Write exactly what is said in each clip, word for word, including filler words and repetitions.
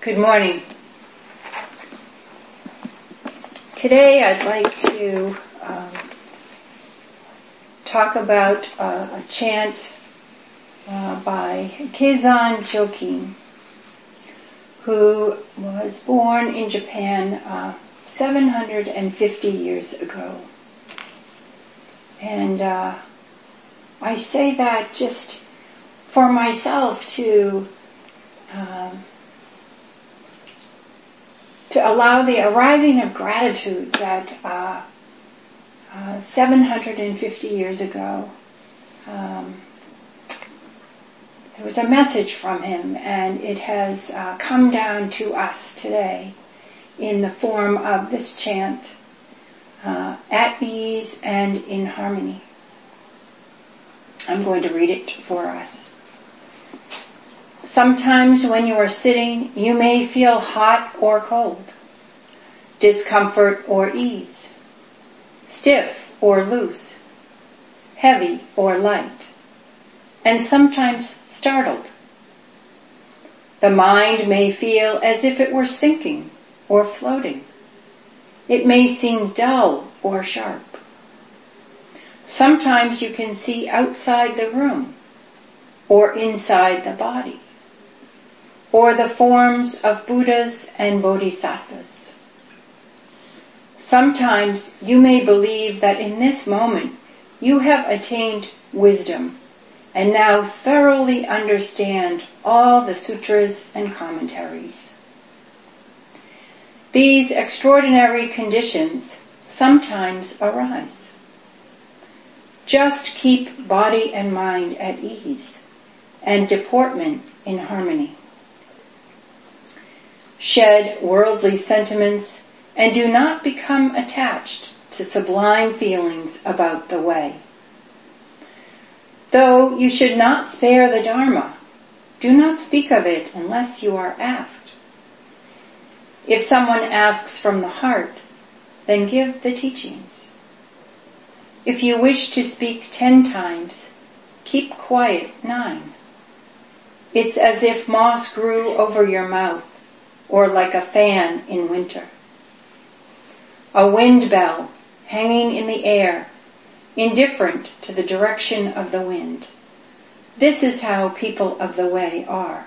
Good morning. Today I'd like to um, talk about uh, a chant uh, by Keizan Jokin, who was born in Japan uh, seven hundred fifty years ago. And uh, I say that just for myself to um, to allow the arising of gratitude that uh, uh, seven hundred fifty years ago um, there was a message from him, and it has uh, come down to us today in the form of this chant, uh, at ease and in harmony. I'm going to read it for us. Sometimes when you are sitting, you may feel hot or cold, discomfort or ease, stiff or loose, heavy or light, and sometimes startled. The mind may feel as if it were sinking or floating. It may seem dull or sharp. Sometimes you can see outside the room or inside the body, or the forms of Buddhas and Bodhisattvas. Sometimes you may believe that in this moment you have attained wisdom and now thoroughly understand all the sutras and commentaries. These extraordinary conditions sometimes arise. Just keep body and mind at ease and deportment in harmony. Shed worldly sentiments and do not become attached to sublime feelings about the way. Though you should not spare the Dharma, do not speak of it unless you are asked. If someone asks from the heart, then give the teachings. If you wish to speak ten times, keep quiet nine. It's as if moss grew over your mouth, or like a fan in winter. A wind bell hanging in the air, indifferent to the direction of the wind. This is how people of the way are.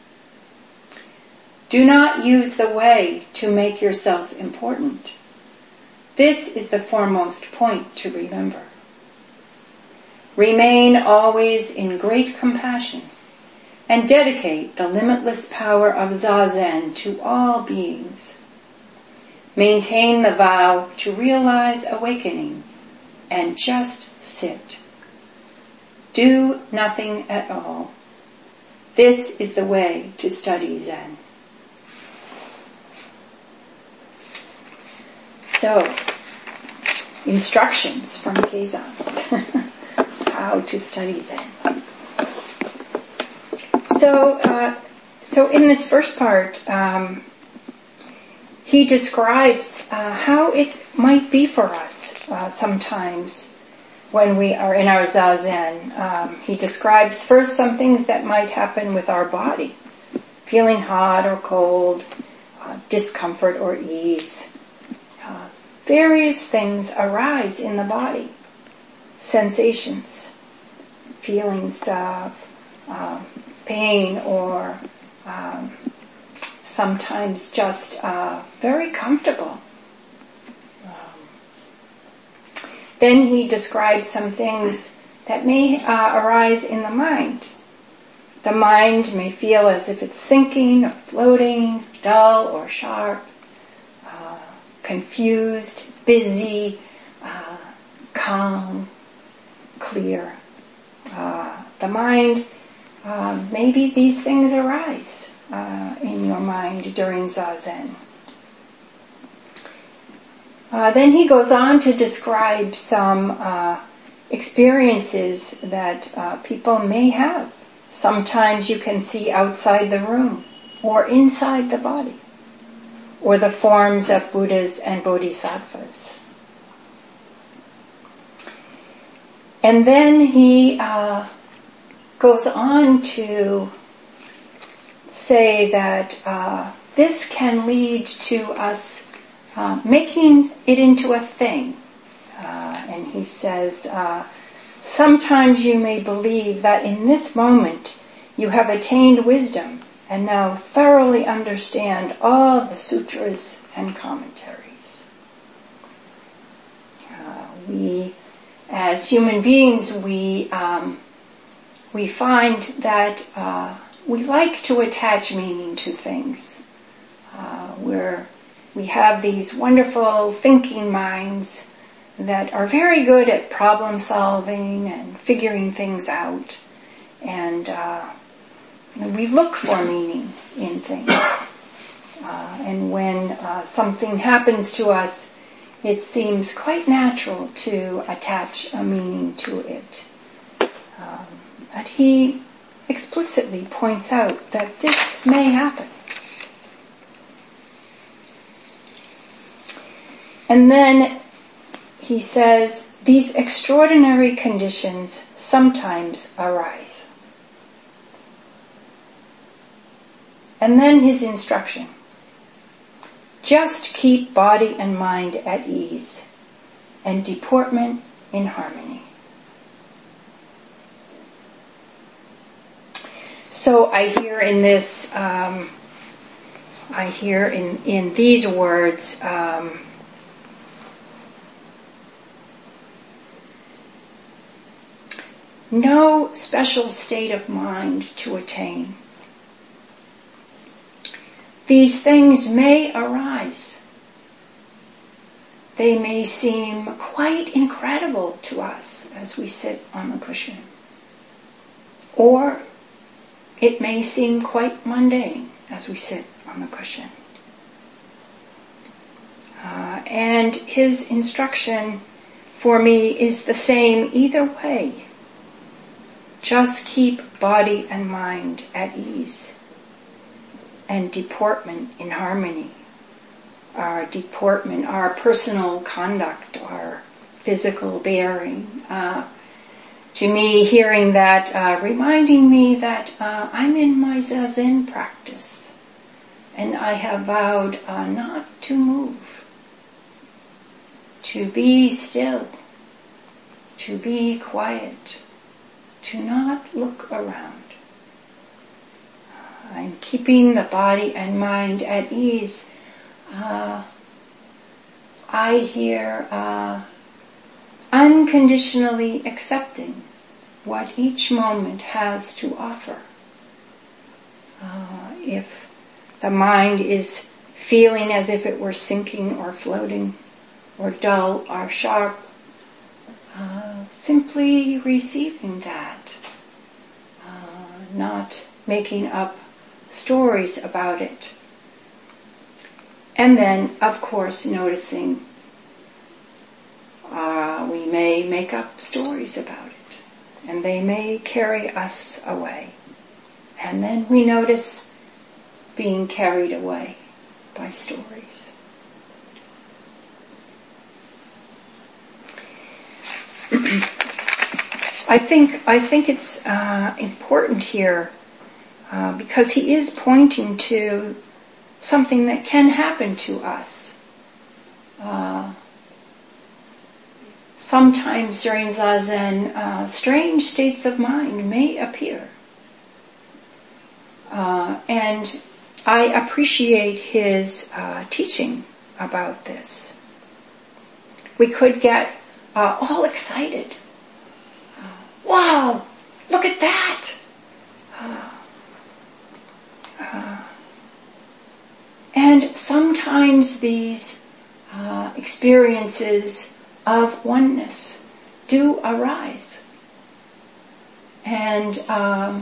Do not use the way to make yourself important. This is the foremost point to remember. Remain always in great compassion and dedicate the limitless power of Zazen to all beings. Maintain the vow to realize awakening and just sit. Do nothing at all. This is the way to study Zen. So, instructions from Keizan. How to study Zen. So, uh, so in this first part, um, he describes uh, how it might be for us uh, sometimes when we are in our Zazen. Um, he describes first some things that might happen with our body, feeling hot or cold, uh, discomfort or ease. Uh, various things arise in the body, sensations, feelings of uh, pain or um, sometimes just uh, very comfortable. Um, then he describes some things that may uh, arise in the mind. The mind may feel as if it's sinking or floating, dull or sharp, uh, confused, busy, uh, calm, clear. Uh, the mind Uh, maybe these things arise uh, in your mind during Zazen. Uh, then he goes on to describe some uh, experiences that uh, people may have. Sometimes you can see outside the room or inside the body, or the forms of Buddhas and Bodhisattvas. And then he uh, goes on to say that uh, this can lead to us uh, making it into a thing. Uh, and he says, uh, sometimes you may believe that in this moment you have attained wisdom and now thoroughly understand all the sutras and commentaries. Uh, we, as human beings, we um, we find that uh, we like to attach meaning to things. Uh, we're, we have these wonderful thinking minds that are very good at problem solving and figuring things out. And uh, we look for meaning in things. Uh, and when uh, something happens to us, it seems quite natural to attach a meaning to it. Um, but he explicitly points out that this may happen. And then he says, these extraordinary conditions sometimes arise. And then his instruction. Just keep body and mind at ease and deportment in harmony. So I hear in this, um, I hear in, in these words, um, no special state of mind to attain. These things may arise. They may seem quite incredible to us as we sit on the cushion. Or it may seem quite mundane as we sit on the cushion. Uh, and his instruction for me is the same either way. Just keep body and mind at ease and deportment in harmony. Our deportment, our personal conduct, our physical bearing. Uh, to me, hearing that, uh, reminding me that uh, I'm in my Zazen practice and I have vowed uh, not to move, to be still, to be quiet, to not look around. I'm keeping the body and mind at ease. Uh, I hear uh, unconditionally accepting what each moment has to offer. Uh, if the mind is feeling as if it were sinking or floating, or dull or sharp, uh, simply receiving that, uh, not making up stories about it. And then, of course, noticing uh, we may make up stories about it, and they may carry us away. And then we notice being carried away by stories. I think I think it's uh, important here uh, because he is pointing to something that can happen to us. Uh, sometimes during Zazen, uh, strange states of mind may appear. Uh, and I appreciate his uh, teaching about this. We could get uh, all excited. Uh, wow, look at that! Uh, uh, And sometimes these uh, experiences of oneness do arise. And um,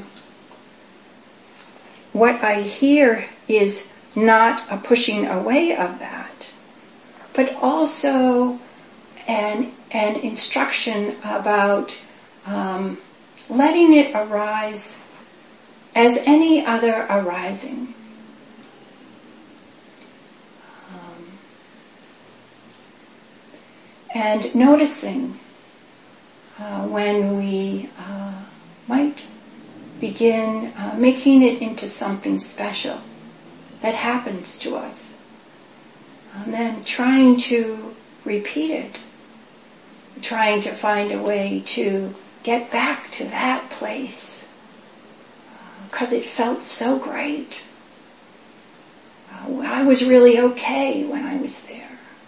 what I hear is not a pushing away of that, but also an, an instruction about um, letting it arise as any other arising. And noticing uh, when we uh, might begin uh, making it into something special that happens to us. And then trying to repeat it, trying to find a way to get back to that place, because uh, it felt so great. Uh, I was really okay when I was there.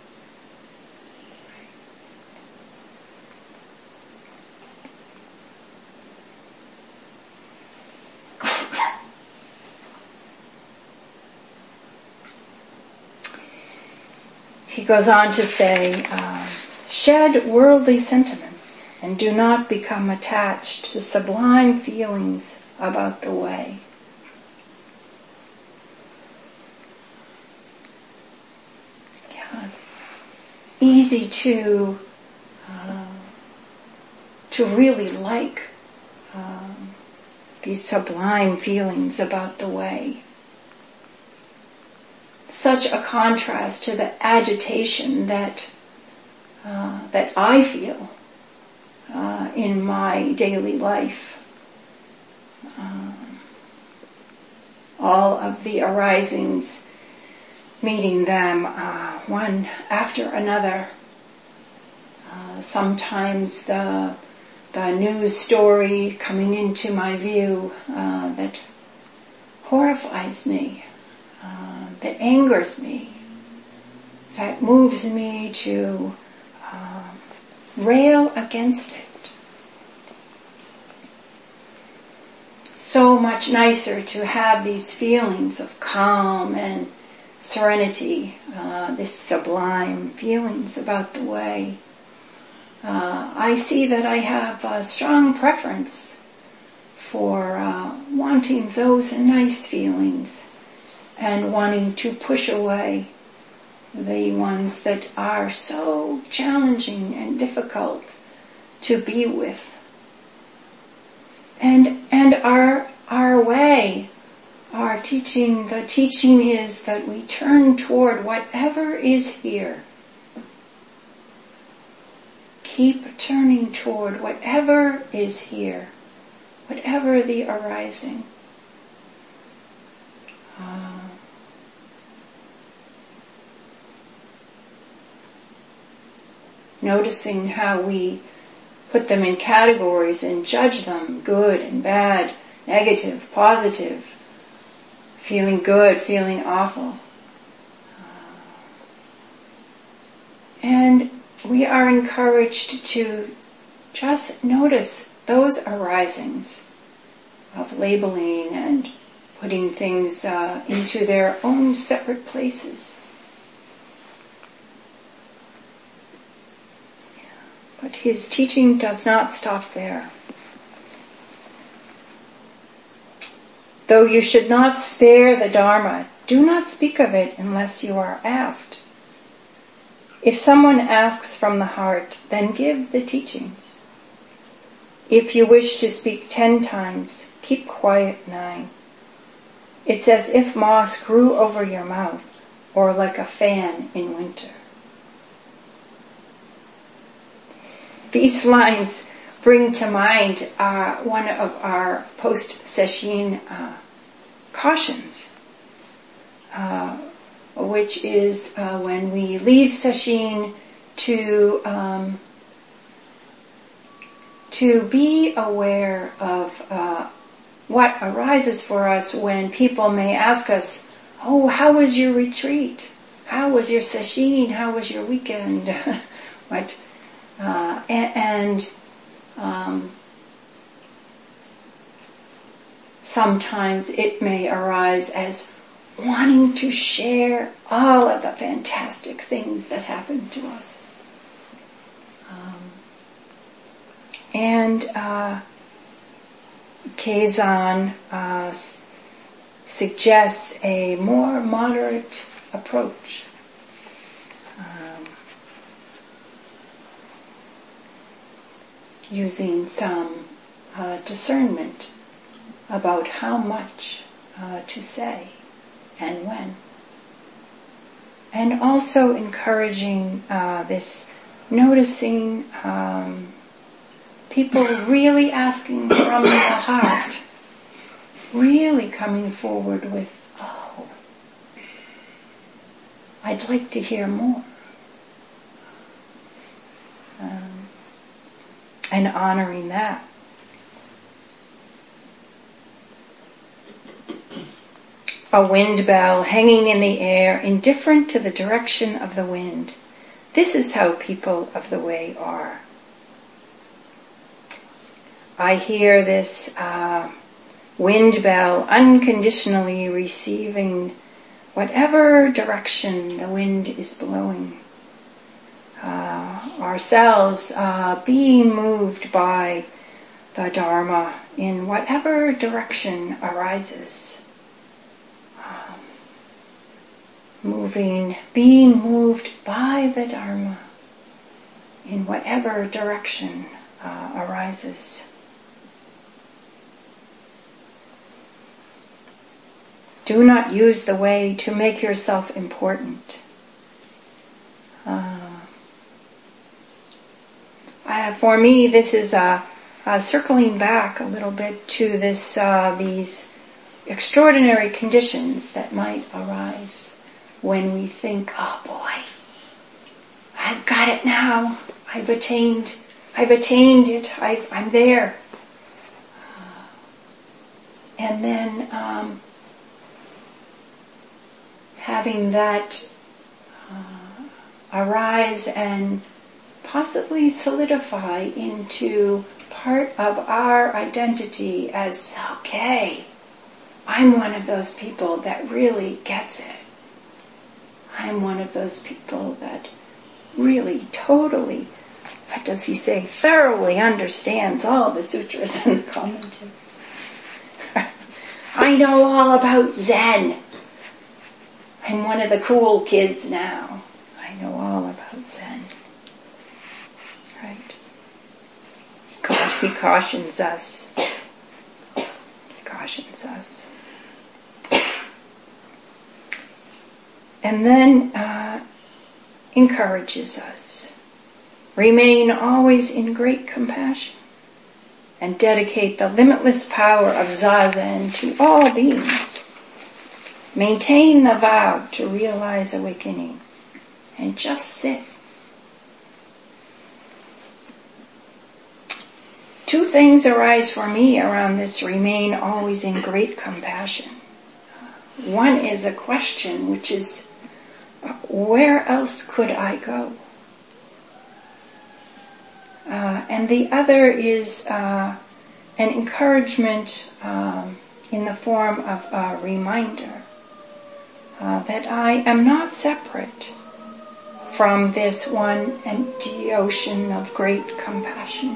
He goes on to say, uh, shed worldly sentiments and do not become attached to sublime feelings about the way. Yeah. Easy to uh, to really like um, these sublime feelings about the way. Such a contrast to the agitation that uh, that I feel uh, in my daily life. Um, all of the arisings, meeting them uh, one after another. Uh, sometimes the the news story coming into my view uh, that horrifies me. Uh, that angers me, that moves me to uh, rail against it. So much nicer to have these feelings of calm and serenity, uh, this sublime feelings about the way. Uh, I see that I have a strong preference for uh, wanting those nice feelings and wanting to push away the ones that are so challenging and difficult to be with. And and our our way, our teaching, the teaching is that we turn toward whatever is here. Keep turning toward whatever is here, whatever the arising. Uh, noticing how we put them in categories and judge them, good and bad, negative, positive, feeling good, feeling awful. Uh, and we are encouraged to just notice those arisings of labeling and putting things uh, into their own separate places. But his teaching does not stop there. Though you should not spare the Dharma, do not speak of it unless you are asked. If someone asks from the heart, then give the teachings. If you wish to speak ten times, keep quiet nine. It's as if moss grew over your mouth, or like a fan in winter. These lines bring to mind uh, one of our post-sesshin uh, cautions, uh, which is uh, when we leave sesshin to um, to be aware of uh, what arises for us when people may ask us, "Oh, how was your retreat? How was your sesshin? How was your weekend?" what Uh, and, and um, sometimes it may arise as wanting to share all of the fantastic things that happen to us. Um, and uh, Keizan uh, s- suggests a more moderate approach. Using some uh, discernment about how much uh, to say and when. And also encouraging uh, this noticing um, people really asking from the heart really coming forward with, oh, I'd like to hear more. Um, and honoring that. A wind bell hanging in the air, indifferent to the direction of the wind. This is how people of the way are. I hear this uh, wind bell unconditionally receiving whatever direction the wind is blowing. Uh, ourselves uh, being moved by the Dharma in whatever direction arises. Um, moving, being moved by the Dharma in whatever direction uh, arises. Do not use the way to make yourself important. Uh, uh, for me, this is uh, uh, circling back a little bit to this, uh, these extraordinary conditions that might arise when we think, "Oh boy, I've got it now. I've attained. I've attained it. I've, I'm there." Uh, and then. Um, having that uh, arise and possibly solidify into part of our identity as, okay, I'm one of those people that really gets it. I'm one of those people that really, totally, what does he say, thoroughly understands all the sutras and the commentaries. I know all about Zen. I'm one of the cool kids now. I know all about Zen. Right? He cautions us. He cautions us. And then uh, encourages us. Remain always in great compassion and dedicate the limitless power of Zazen to all beings. Maintain the vow to realize awakening and just sit. Two things arise for me around this remain always in great compassion. One is a question, which is, where else could I go? Uh, and the other is uh, an encouragement um, in the form of a reminder uh, that I am not separate from this one empty ocean of great compassion.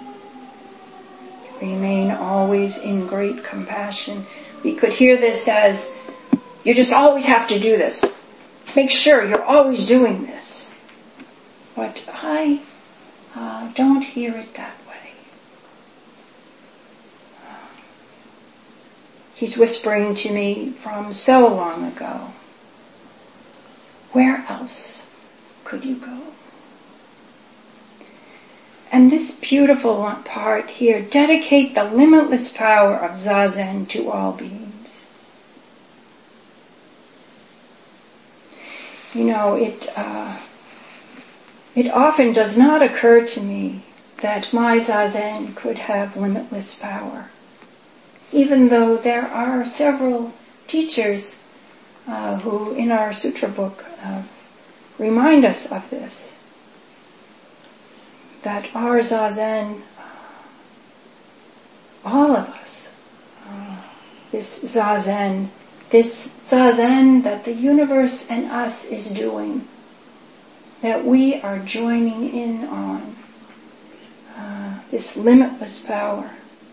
Remain always in great compassion. We could hear this as, you just always have to do this. Make sure you're always doing this. But I uh, don't hear it that way. Uh, he's whispering to me from so long ago. Where else could you go? And this beautiful part here, dedicate the limitless power of Zazen to all beings. You know, it uh, it often does not occur to me that my Zazen could have limitless power, even though there are several teachers uh, who, in our sutra book, uh, remind us of this. That our Zazen, all of us, uh, this Zazen, this Zazen that the universe and us is doing, that we are joining in on, uh, this limitless power.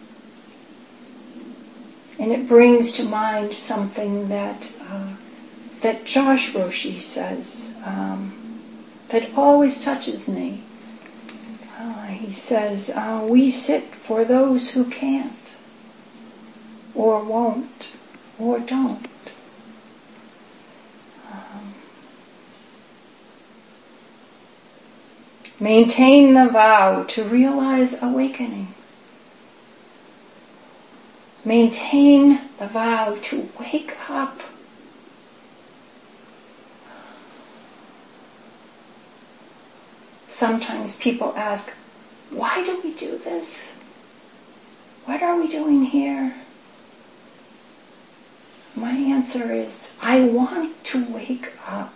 And it brings to mind something that uh, that Josh Roshi says, um, that always touches me. Uh, he says, uh, we sit for those who can't, or won't, or don't. Um, maintain the vow to realize awakening. maintain the vow to wake up. Sometimes people ask, why do we do this? What are we doing here? My answer is, I want to wake up.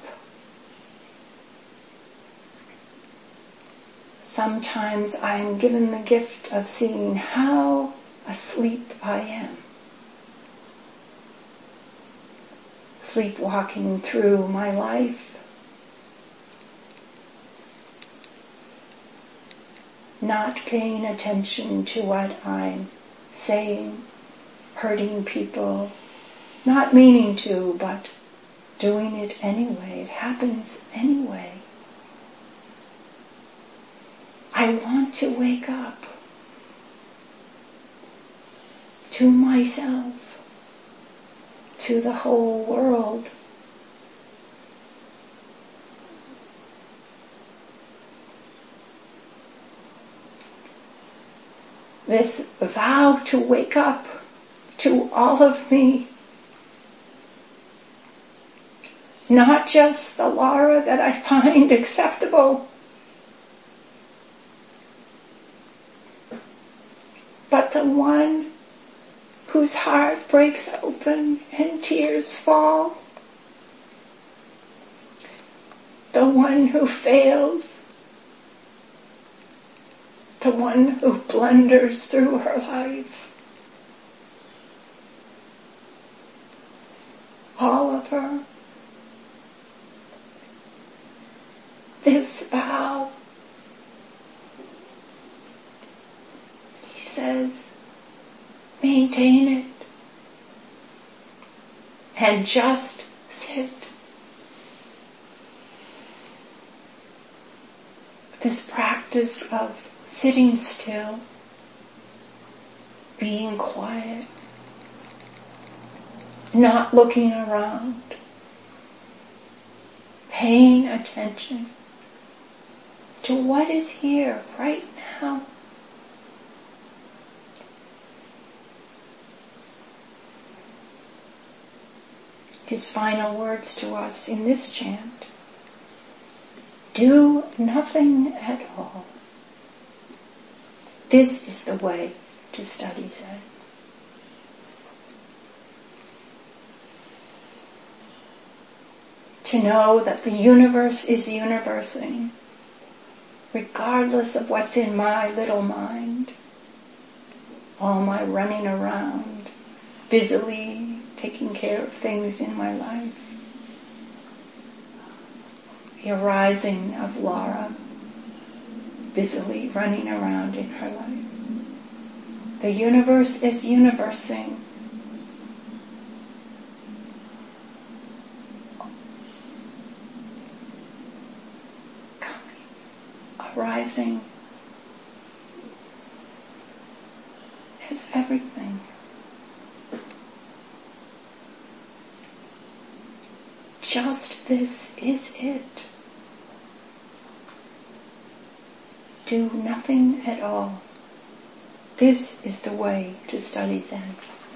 Sometimes I am given the gift of seeing how asleep I am. Sleepwalking through my life. Not paying attention to what I'm saying, hurting people, not meaning to, but doing it anyway. It happens anyway. I want to wake up to myself, to the whole world. This vow to wake up to all of me, not just the Laura that I find acceptable, but the one whose heart breaks open and tears fall, the one who fails, the one who blunders through her life. All of her. This vow, he says, maintain it and just sit. This practice of sitting still, being quiet, not looking around, paying attention to what is here right now. His final words to us in this chant: do nothing at all. This is the way to study Zen. To know that the universe is universing, regardless of what's in my little mind, all my running around, busily taking care of things in my life, the arising of Laura, busily running around in her life. The universe is universing. Coming, arising is everything. Just this is it. Do nothing at all. This is the way to study Zen.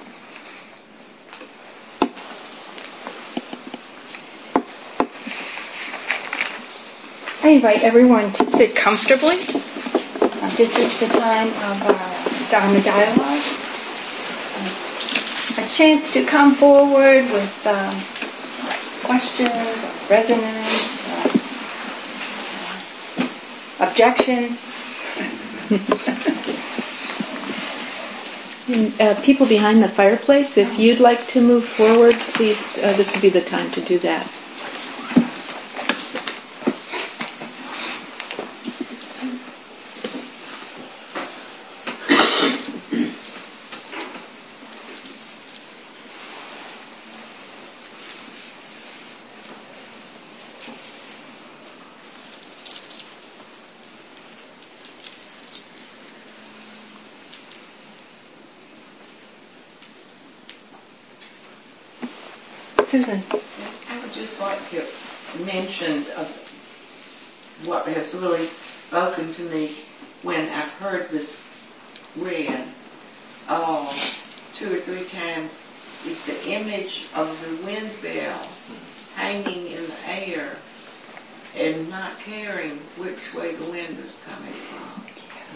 I invite everyone to sit comfortably. Uh, this is the time of our Dharma dialogue. Uh, a chance to come forward with um, questions, or resonance, uh, objections. And, uh, people behind the fireplace, if you'd like to move forward, please, uh, this would be the time to do that. Susan. I would just like to mention uh, what has really spoken to me when I've heard this read. Uh, two or three times is the image of the wind bell hanging in the air and not caring which way the wind is coming from.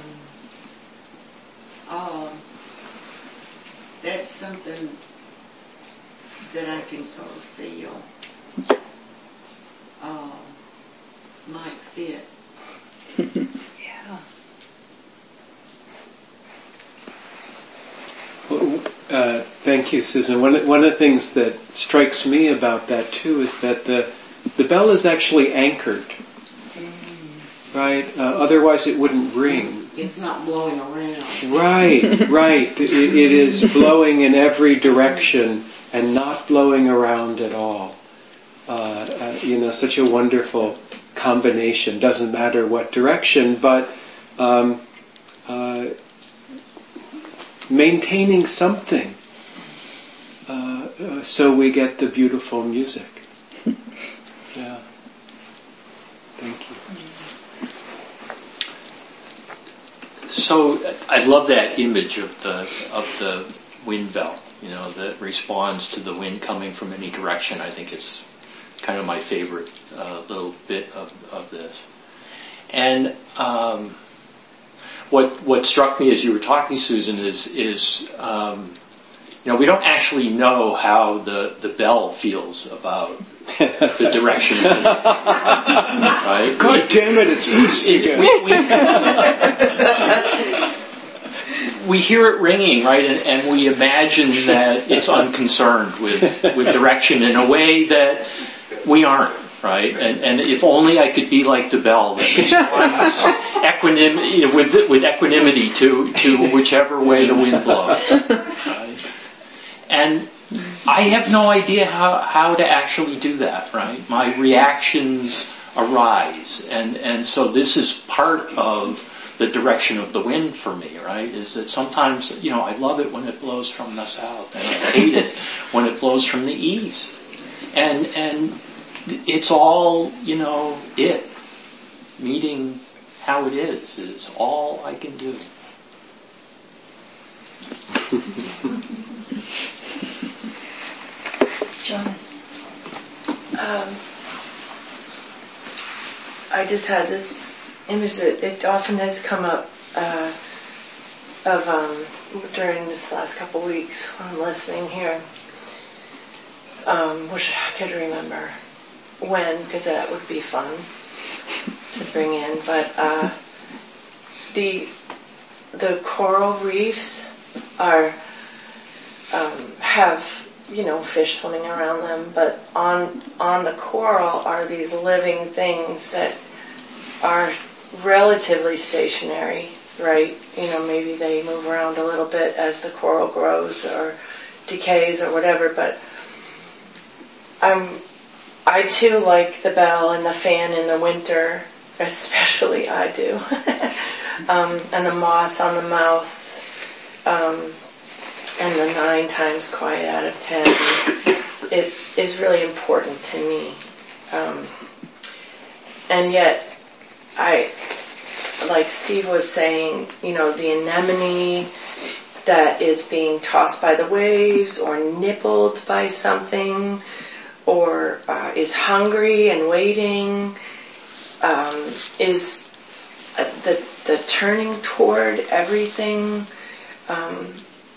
Um, that's something that I can sort of feel uh, might fit. Yeah. Well, uh, thank you, Susan. One, one of the things that strikes me about that too is that the the bell is actually anchored, right? Uh, otherwise, it wouldn't ring. It's not blowing around. Right, right. It, it is blowing in every direction and not blowing around at all. Uh, uh, you know, such a wonderful combination. Doesn't matter what direction, but um, uh, maintaining something uh, uh, so we get the beautiful music. Yeah. Thank you. So I love that image of the of the wind bell, you know, that responds to the wind coming from any direction. I think it's kind of my favorite uh, little bit of, of this. And um, what what struck me as you were talking, Susan, is is um, you know, we don't actually know how the, the bell feels about the direction. Right? God we, damn it! It's east again. We, we, we hear it ringing, right, and, and we imagine that it's unconcerned with with direction in a way that we aren't. Right, and and if only I could be like the bell that responds equanimity with with equanimity to to whichever way the wind blows. Right? And I have no idea how how to actually do that. Right, my reactions arise, and and so this is part of the direction of the wind for me. Right, is that sometimes, you know, I love it when it blows from the south, and I hate it when it blows from the east, and and. It's all, you know, it. Meeting how it is is all I can do. John. Um, I just had this image that it often has come up uh, of um, during this last couple weeks when I'm listening here. Um, wish I could remember when, because that would be fun to bring in. But uh, the the coral reefs are um, have you know fish swimming around them, but on on the coral are these living things that are relatively stationary, right? You know, maybe they move around a little bit as the coral grows or decays or whatever, but I'm I too like the bell and the fan in the winter, especially I do, um, and the moss on the mouth, um, and the nine times quiet out of ten. It is really important to me, um, and yet I, like Steve was saying, you know, the anemone that is being tossed by the waves or nibbled by something, or uh, is hungry and waiting, um, is uh, the the turning toward everything, um,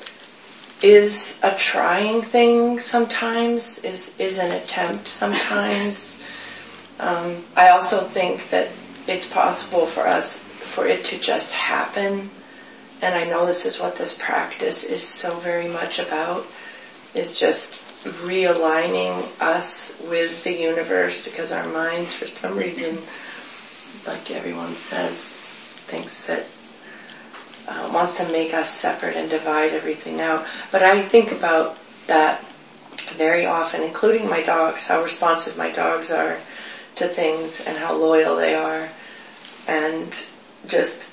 is a trying thing sometimes, is is an attempt sometimes. Um, I also think that it's possible for us, for it to just happen, and I know this is what this practice is so very much about, is just realigning us with the universe, because our minds, for some reason, like everyone says, thinks that uh, wants to make us separate and divide everything out. But I think about that very often, including my dogs, how responsive my dogs are to things and how loyal they are, and just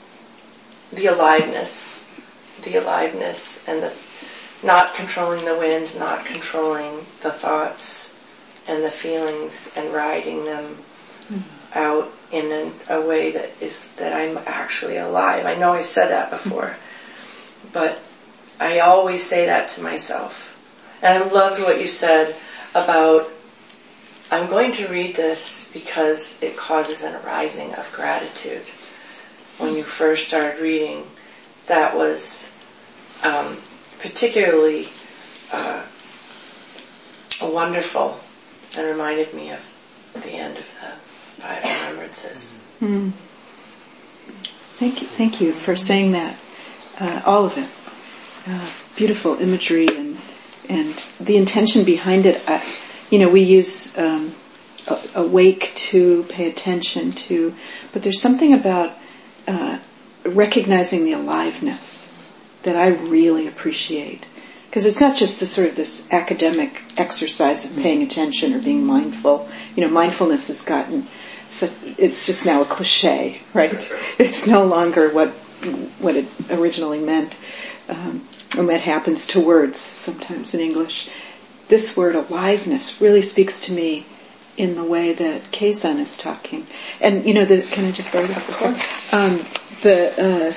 the aliveness, the aliveness and the not controlling the wind, not controlling the thoughts and the feelings, and riding them mm. out in an, a way that is that I'm actually alive. I know I've said that before, but I always say that to myself. And I loved what you said about, I'm going to read this because it causes an arising of gratitude. When you first started reading, that was um, particularly uh, wonderful and reminded me of the end of the Five Remembrances. Mm. Thank you, thank you for saying that. Uh, all of it, uh, beautiful imagery and and the intention behind it. Uh, you know, we use um, awake to, pay attention to, but there's something about uh, recognizing the aliveness that I really appreciate. Because it's not just this sort of this academic exercise of paying attention or being mindful. You know, mindfulness has gotten, so it's just now a cliche, right? It's no longer what what it originally meant. Um, and that happens to words sometimes in English. This word aliveness really speaks to me in the way that Kei-san is talking. And, you know, the, can I just borrow this for a second? Um, the, uh,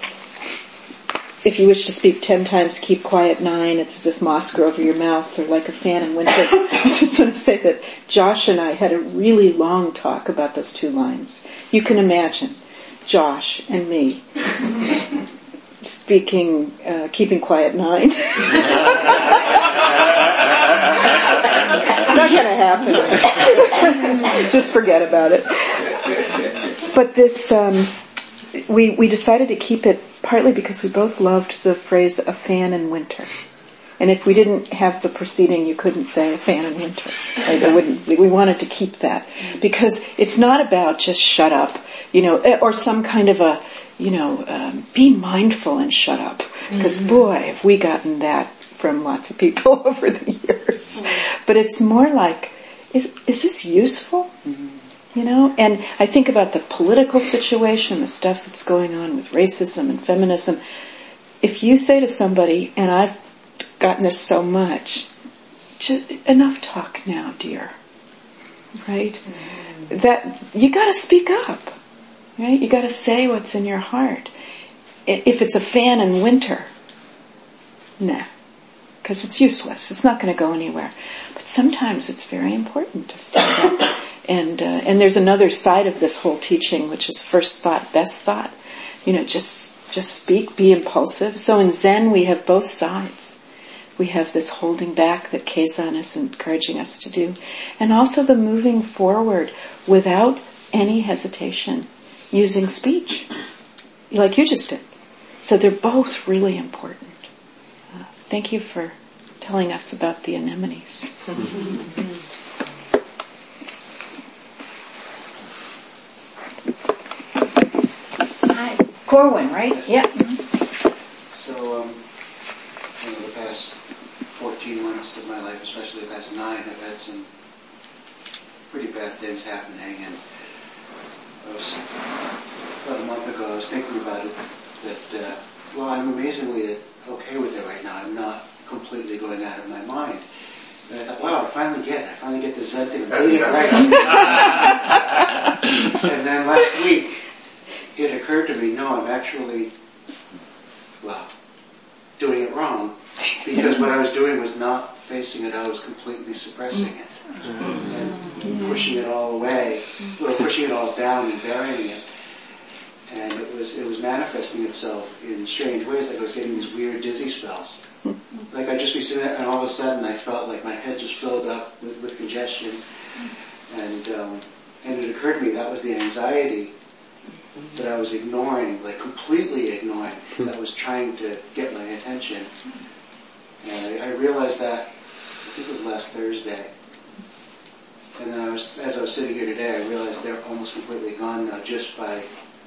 if you wish to speak ten times, keep quiet nine. It's as if moss grew over your mouth or like a fan in winter. I just want to say that Josh and I had a really long talk about those two lines. You can imagine Josh and me speaking, uh, keeping quiet nine. Not going to happen. Just forget about it. But this, um, we we decided to keep it partly because we both loved the phrase "a fan in winter," and if we didn't have the preceding, you couldn't say "a fan in winter." Right? It wouldn't. We wanted to keep that because it's not about just shut up, you know, or some kind of a, you know, um, be mindful and shut up. Because mm-hmm. boy, have we gotten that from lots of people over the years. But it's more like, is is this useful? Mm-hmm. You know, and I think about the political situation, the stuff that's going on with racism and feminism. If you say to somebody, and I've gotten this so much, just, enough talk now, dear. Right? Mm-hmm. That, you gotta speak up. Right? You gotta say what's in your heart. If it's a fan in winter, nah. Because it's useless. It's not going to go anywhere. But sometimes it's very important to stand up. And uh, and there's another side of this whole teaching, which is first thought, best thought. You know, just just speak, be impulsive. So in Zen, we have both sides. We have this holding back that Kei-san is encouraging us to do, and also the moving forward without any hesitation, using speech, like you just did. So they're both really important. Uh, thank you for telling us about the anemones. Hi, Corwin, right? Yeah. So, um, you know, the past fourteen months of my life, especially the past nine, I've had some pretty bad things happening, and I was, about a month ago, I was thinking about it, that, uh, well, I'm amazingly okay with it right now. I'm not completely going out of my mind. And I thought, wow, I finally get it. I finally get the Zen thing. I'm doing it right. And then last week, it occurred to me, no, I'm actually, well, doing it wrong. Because what I was doing was not facing it, I was completely suppressing it. And pushing it all away, or pushing it all down and burying it. And it was it was manifesting itself in strange ways. Like I was getting these weird dizzy spells. Like I'd just be sitting there, and all of a sudden I felt like my head just filled up with, with congestion. And um, and it occurred to me that was the anxiety that I was ignoring, like completely ignoring, that was trying to get my attention. And I, I realized that, I think it was last Thursday. And then I was, as I was sitting here today, I realized they're almost completely gone now just by,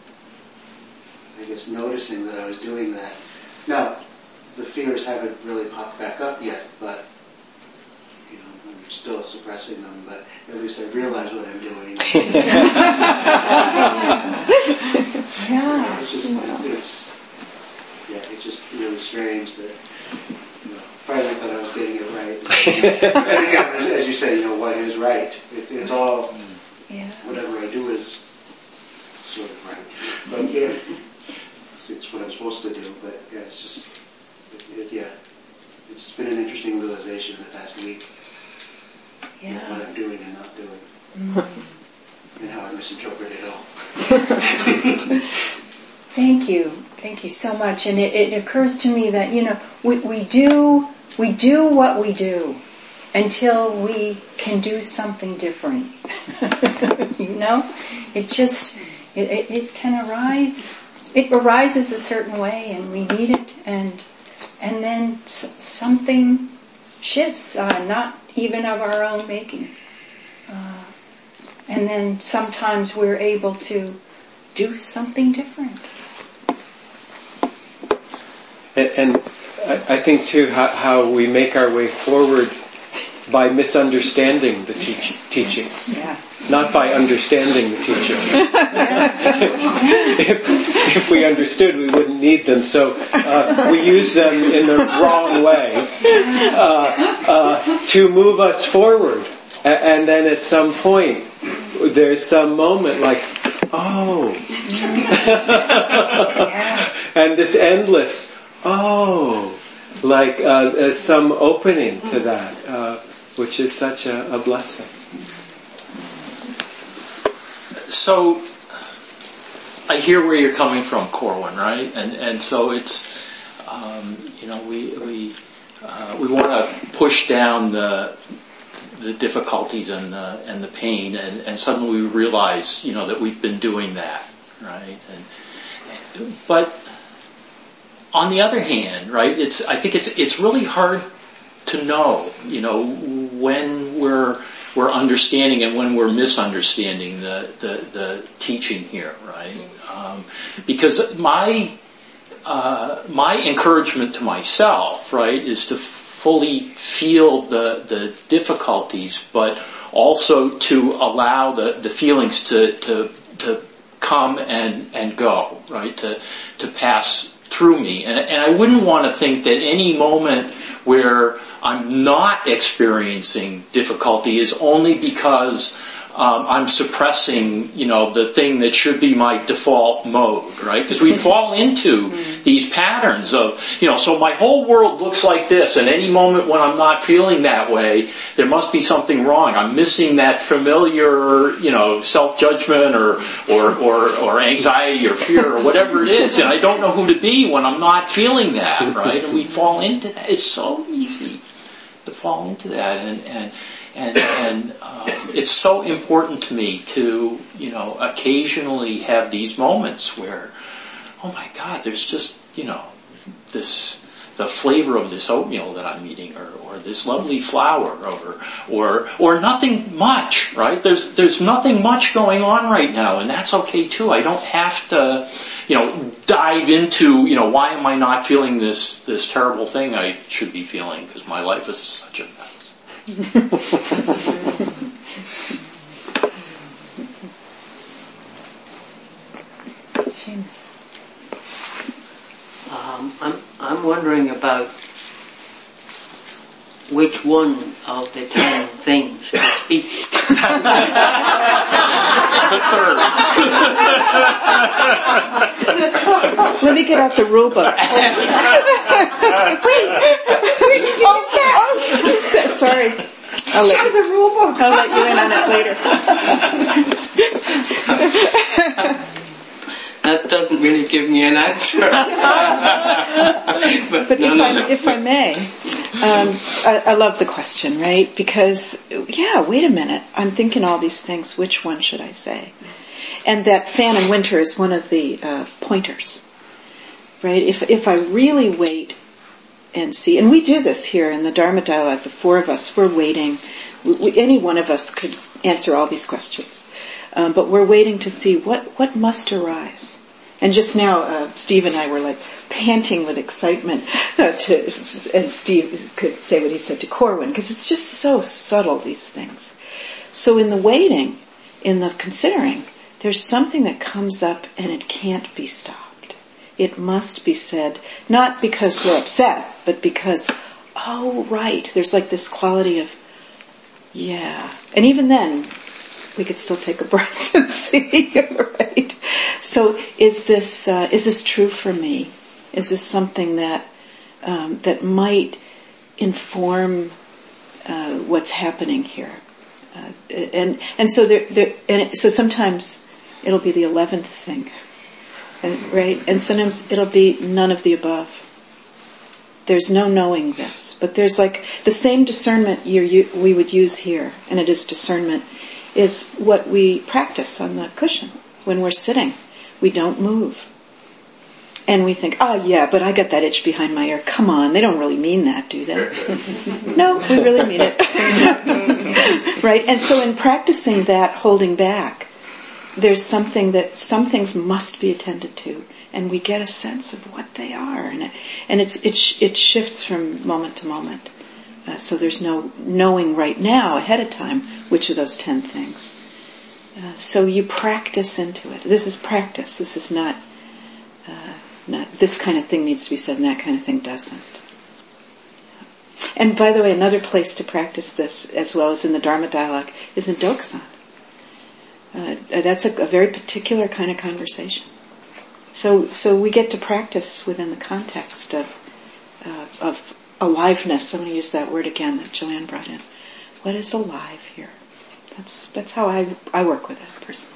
I guess, noticing that I was doing that. Now, the fears haven't really popped back up yet, but, you know, I'm still suppressing them, but at least I realize what I'm doing. Yeah. It's just, it's, it's, yeah, it's just really strange that, you know, finally I thought I was getting it right. And again, as, as you say, you know, what is right? It, it's all, Yeah. whatever I do is sort of right. But yeah, it's, it's what I'm supposed to do, but yeah, it's just, it, it, yeah, it's been an interesting realization in the past week. Yeah. What I'm doing and not doing. Mm-hmm. And how I misinterpret it all. Thank you. Thank you so much. And it, it occurs to me that, you know, we, we do we do what we do until we can do something different. You know? It just, it, it, it can arise, it arises a certain way and we need it, and and then s- something shifts, uh, not even of our own making. Uh, and then sometimes we're able to do something different. And, and I, I think too how, how we make our way forward by misunderstanding the teach, teachings, Yeah. not by understanding the teachings. if, if we understood, we wouldn't need them. So uh, we use them in the wrong way uh, uh, to move us forward. A- and then at some point, there's some moment like, oh, and this endless, oh, like uh, there's some opening to that, uh, which is such a, a blessing. So, I hear where you're coming from, Corwin, right? And and so it's, um, you know, we we uh, we want to push down the the difficulties and the and the pain, and, and suddenly we realize, you know, that we've been doing that, right? And but on the other hand, right? It's I think it's it's really hard to know, you know, when we're we're understanding and when we're misunderstanding the the, the teaching here, right? Um, because my uh, my encouragement to myself, right, is to fully feel the the difficulties, but also to allow the, the feelings to to to come and and go, right? To to pass through me, and and I wouldn't want to think that any moment where I'm not experiencing difficulty is only because um, I'm suppressing, you know, the thing that should be my default mode, right? Because we fall into these patterns of, you know, so my whole world looks like this, and any moment when I'm not feeling that way, there must be something wrong. I'm missing that familiar, you know, self-judgment or or or, or anxiety or fear or whatever it is, and I don't know who to be when I'm not feeling that, right? And we fall into that. It's so easy to fall into that, and and and, and um, it's so important to me to, you know, occasionally have these moments where, oh my God, there's just, you know, this, the flavor of this oatmeal that I'm eating, or, or this lovely flour, or, or, or nothing much, right? There's, there's nothing much going on right now, and that's okay too. I don't have to, you know, dive into, you know, why am I not feeling this, this terrible thing I should be feeling, because my life is such a mess. James. Um, I'm I'm wondering about which one of the ten things to speak. The third. Let me get out the rule book. Wait, oh, oh, sorry. I'll let, you, a rule book. I'll let you in on it later. That doesn't really give me an answer. but But no, if, no, I, no. if I may, um, I, I love the question, right? Because, yeah, wait a minute. I'm thinking all these things. Which one should I say? And that fan in winter is one of the uh, pointers, right? If if I really wait and see, and we do this here in the Dharma Dialogue, the four of us, we're waiting. We, we, any one of us could answer all these questions. Um, but we're waiting to see what, what must arise. And just now, uh, Steve and I were like panting with excitement uh, to, and Steve could say what he said to Corwin, because it's just so subtle, these things. So in the waiting, in the considering, there's something that comes up and it can't be stopped. It must be said, not because we're upset, but because, oh right, there's like this quality of, yeah. And even then, we could still take a breath and see, right? So is this, uh, is this true for me? Is this something that, um, that might inform uh, what's happening here. Uh, and and so there, there and it, so sometimes it'll be the eleventh thing, and, right? And sometimes it'll be none of the above. There's no knowing this, but there's like the same discernment you, you, we would use here, and it is discernment, is what we practice on the cushion when we're sitting. We don't move. And we think, oh yeah, but I got that itch behind my ear. Come on, they don't really mean that, do they? No, we really mean it. Right? And so in practicing that holding back, there's something that, some things must be attended to, and we get a sense of what they are. And it, and it's, it, sh- it shifts from moment to moment. Uh, so there's no knowing right now, ahead of time, which of those ten things. Uh, so you practice into it. This is practice. This is not... Not this kind of thing needs to be said and that kind of thing doesn't. And by the way, another place to practice this, as well as in the Dharma dialogue, is in Doksan. Uh, that's a, a very particular kind of conversation. So, so we get to practice within the context of uh, of aliveness. I'm going to use that word again that Joanne brought in. What is alive here? That's that's how I I work with it personally.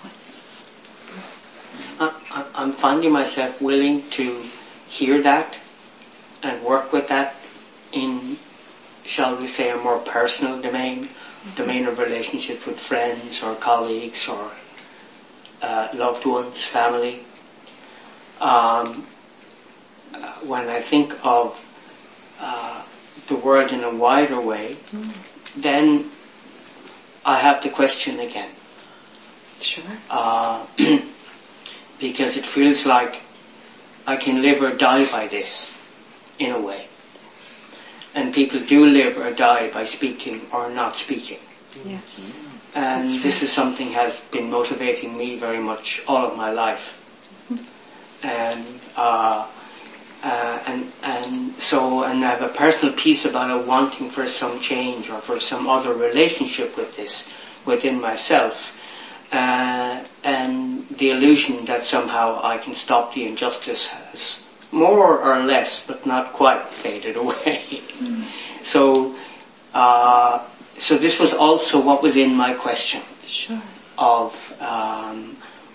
I'm finding myself willing to hear that and work with that in, shall we say, a more personal domain, mm-hmm. domain of relationships with friends or colleagues or uh, loved ones, family. Um, uh, when I think of uh, the world in a wider way, mm-hmm. then I have the question again. Sure. Uh, because it feels like I can live or die by this, in a way. And people do live or die by speaking or not speaking. Yes. And That's this right. is something has been motivating me very much all of my life. Mm-hmm. And uh, uh, and and so and I have a personal piece about a wanting for some change or for some other relationship with this within myself. Uh, and the illusion that somehow I can stop the injustice has more or less, but not quite, faded away. Mm. So, uh, so this was also what was in my question. Sure. Of um,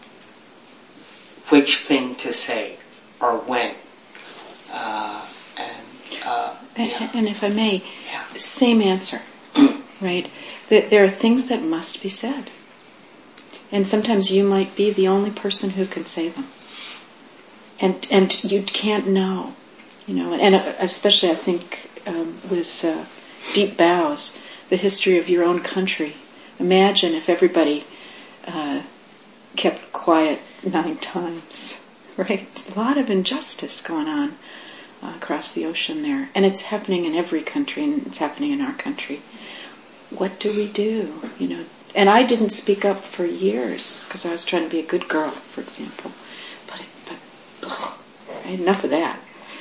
which thing to say or when. Uh, and, uh, and, yeah. and if I may, yeah. same answer, right? There are things that must be said. And sometimes you might be the only person who can say them. And and you can't know, you know, and especially I think um, with uh, deep bows, the history of your own country. Imagine if everybody uh, kept quiet nine times, right? A lot of injustice going on uh, across the ocean there. And it's happening in every country, and it's happening in our country. What do we do, you know? And I didn't speak up for years because I was trying to be a good girl, for example. But, but ugh, enough of that.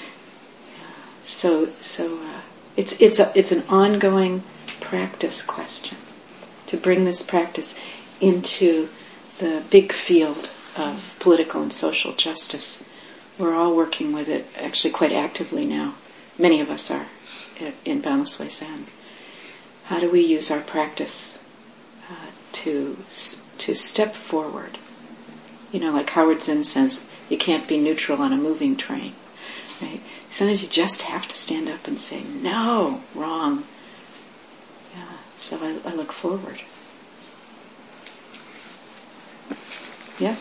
So, so uh, it's it's a it's an ongoing practice question to bring this practice into the big field of political and social justice. We're all working with it actually quite actively now. Many of us are in Boundless Way Zen. How do we use our practice uh, to to step forward? You know, like Howard Zinn says, you can't be neutral on a moving train, right? Sometimes you just have to stand up and say, no, wrong. Yeah, so I, I look forward. Yeah?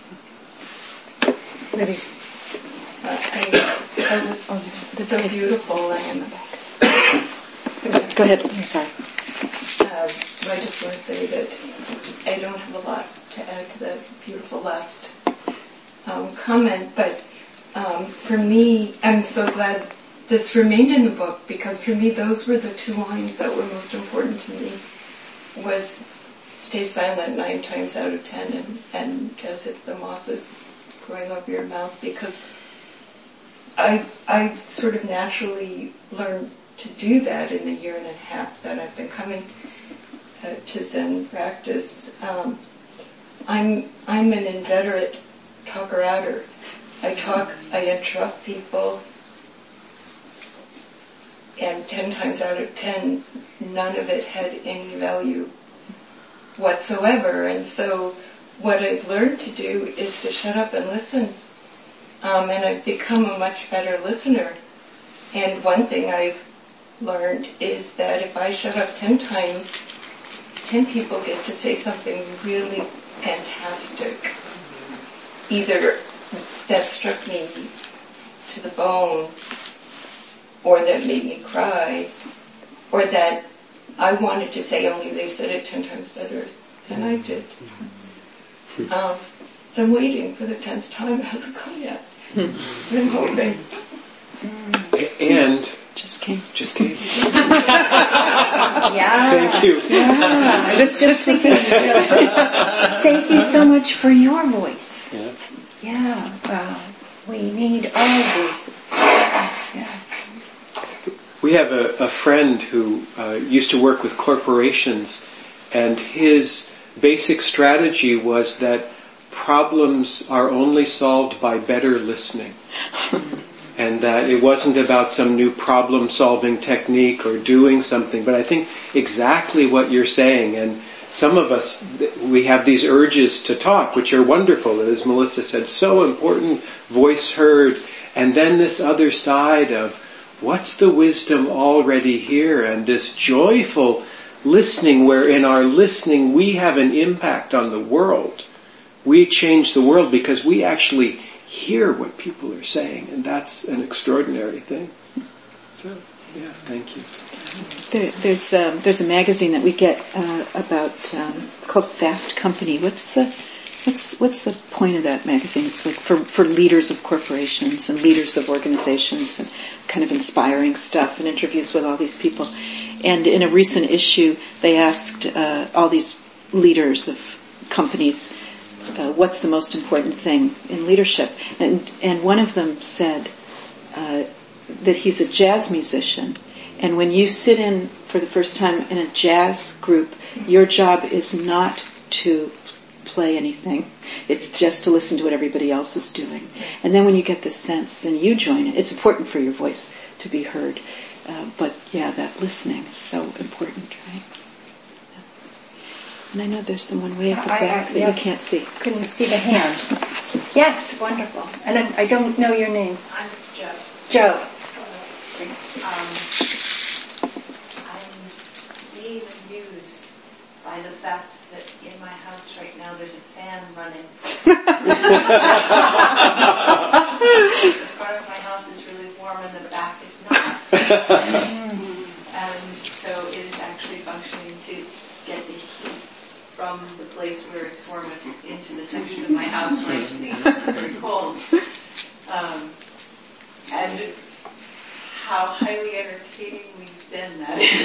Ready? Uh, I, I was oh, so okay. beautiful and in the back. Go ahead. I'm sorry. Uh, I just want to say that I don't have a lot to add to that beautiful last um, comment, but um, for me, I'm so glad this remained in the book, because for me those were the two lines that were most important to me, was stay silent nine times out of ten, and, and as if the moss is growing over your mouth, because I I sort of naturally learned to do that in the year and a half that I've been coming uh, to Zen practice. Um, I'm I'm an inveterate talker-outer. I talk, I interrupt people. and ten times out of ten, none of it had any value whatsoever. And so what I've learned to do is to shut up and listen. Um, and I've become a much better listener. And one thing I've learned is that if I shut up ten times, ten people get to say something really fantastic. Either that struck me to the bone, or that made me cry, or that I wanted to say, only they said it ten times better than I did. Um, so I'm waiting for the tenth time. It hasn't come yet. I'm hoping. And just came. Just came. Yeah. Thank you. Yeah. This, this was it. Thank you so much for your voice. Yeah. Yeah. Wow. We need all voices. Yeah. We have a, a friend who uh, used to work with corporations, and his basic strategy was that problems are only solved by better listening. And that it wasn't about some new problem-solving technique or doing something, but I think exactly what you're saying. And some of us, we have these urges to talk, which are wonderful, and as Melissa said, so important, voice heard. And then this other side of, what's the wisdom already here? And this joyful listening, where in our listening we have an impact on the world. We change the world because we actually hear what people are saying, and that's an extraordinary thing. So, yeah, thank you. There, there's um, there's a magazine that we get uh, about. Um, it's called Fast Company. What's the what's what's the point of that magazine? It's like for for leaders of corporations and leaders of organizations, and kind of inspiring stuff and interviews with all these people. And in a recent issue, they asked uh, all these leaders of companies, Uh, what's the most important thing in leadership? And and one of them said uh, that he's a jazz musician, and when you sit in for the first time in a jazz group, your job is not to play anything. It's just to listen to what everybody else is doing. And then when you get this sense, then you join it. It's important for your voice to be heard. Uh, but yeah, that listening is so important, right? And I know there's someone way at the I, back I, that yes, you can't see. Couldn't see the hand. Yes, wonderful. And I, I don't know your name. I'm Joe. Joe. Um, I'm being amused by the fact that in my house right now there's a fan running. The front of my house is really warm and the back is not. And so it is actually functioning to get the heat from the place where it's warmest into the section of my house where I sleep. It's very cold. Um, and how highly entertainingly zen that is.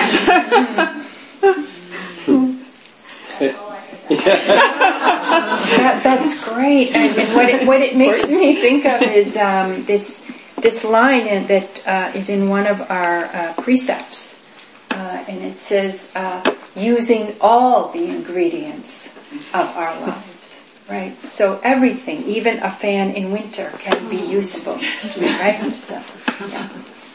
That's all I have. That, that's great. And, and what it, what it makes me think of is um, this this line in, that uh, is in one of our uh, precepts. Uh, and it says, uh, using all the ingredients of our lives, right? So everything, even a fan in winter, can be useful, right? So, yeah.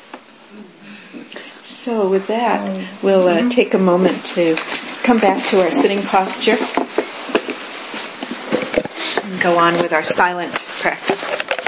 So with that, we'll uh, take a moment to come back to our sitting posture and go on with our silent practice.